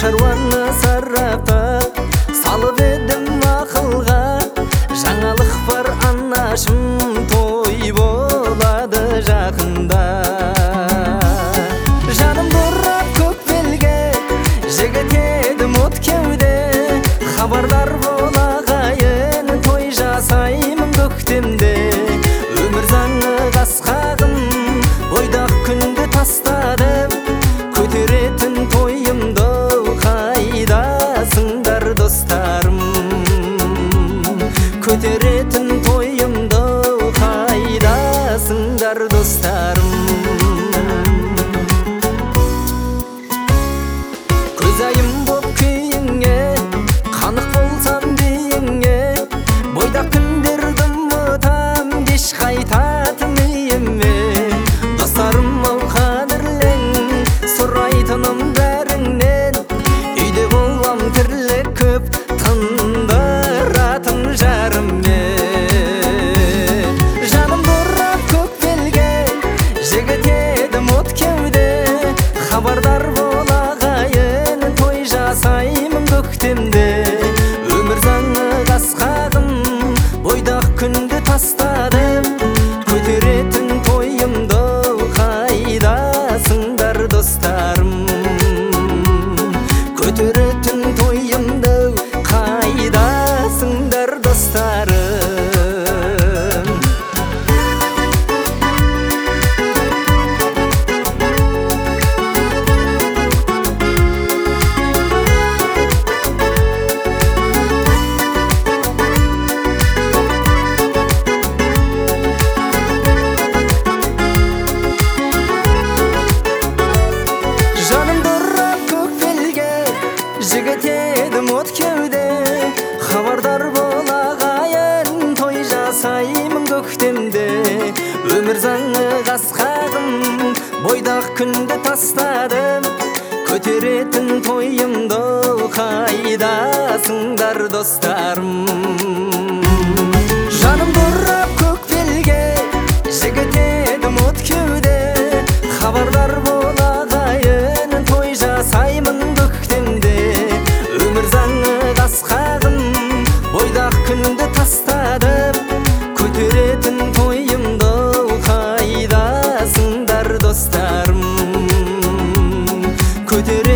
шаруаны сарраптап салып едім ақылға. Жаңалық бар анашым, той болады жақында. Жаным бұрап көк белге, жігіт едім от кеуде. Хабардар бол ағайын, той жасаймын көктемде. Өмір заңы қасқағым, бойдақ күнді тастадым. Көтеретін тойымды қайдасыңдар достарым. Көтеретін тойымды қайдасыңдар достарым. Көзайым боп күйіңе, қанық болсам дейіңе. Бойдақ күндерді ұмытам, кеш қайтатын үйіме. Достарым ау қадірлен, сұрайтыным бәріңнен. Үйде болам тірлік көп, тындыратын жарыме. Жаным бұрап көк белге, жігіт едім от кеуде. Хабардар бол ағайын, той жасаймын көктемде. Өмір заңы қасқағым, бойдақ күнді тастадым. Көтеретін тойымды қайдасыңдар достарым. Көтеретін тойымды қайдасыңдар достарым. Жаным бұрап көк белге, жігіт едім от кеуде. Хабардар бол ағайын, той жасаймын көктемде. Өмір заңы қасқағым, бойдақ күнді тастадым. Көтеретін тойымды қайдасыңдар достарым. Жаным бұрап көк белге, жігіт едім от кеуде. Хабардар бол ағайын, той жасаймын көктемде. Өмір заңы қасқағым, бойдақ күнді тастадым. Көтеретін тойымды қайдасыңдар достарым. Көтеретін